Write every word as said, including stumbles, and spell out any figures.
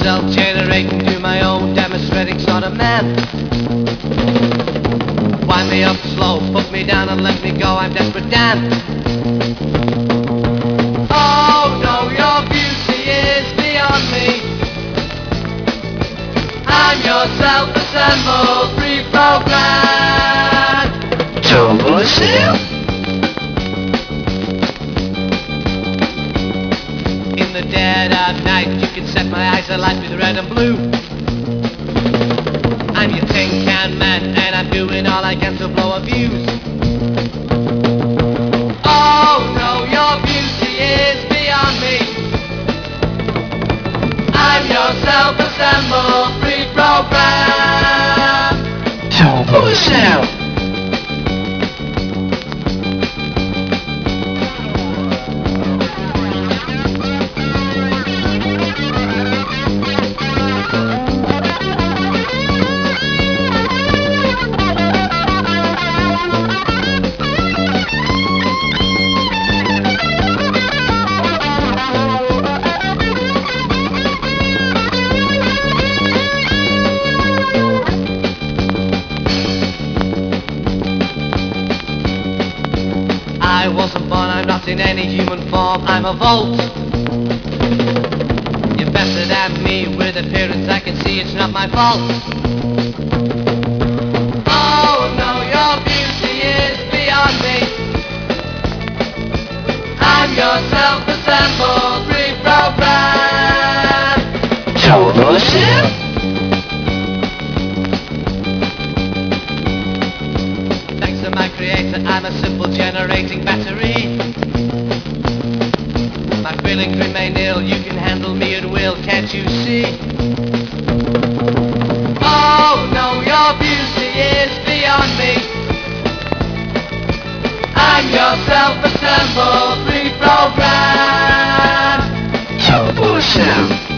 self-generating, do my own demonstrating sort of man. Wind me up slow, put me down and let me go, I'm desperate Dan. Oh no, your beauty is beyond me. I'm your self-assembled, pre-programmed turbo cell. In the dead of night, you can set my eyes alight with red and blue. I'm your tin can man, and I'm doing all I can to blow a fuse. Oh no, your beauty is beyond me. I'm your self-assembled, pre-programmed turbo cell. I wasn't born, I'm not in any human form, I'm a Volt. You're better than me, with appearance I can see it's not my fault. Oh no, your beauty is beyond me. I'm your self-assembled, pre-programmed turbo cell. Thanks to my creator, I'm a simple generating battery. My feelings remain ill, you can handle me at will, can't you see? Oh no, your beauty is beyond me. I'm your self-assembled, pre-programmed turbo cell.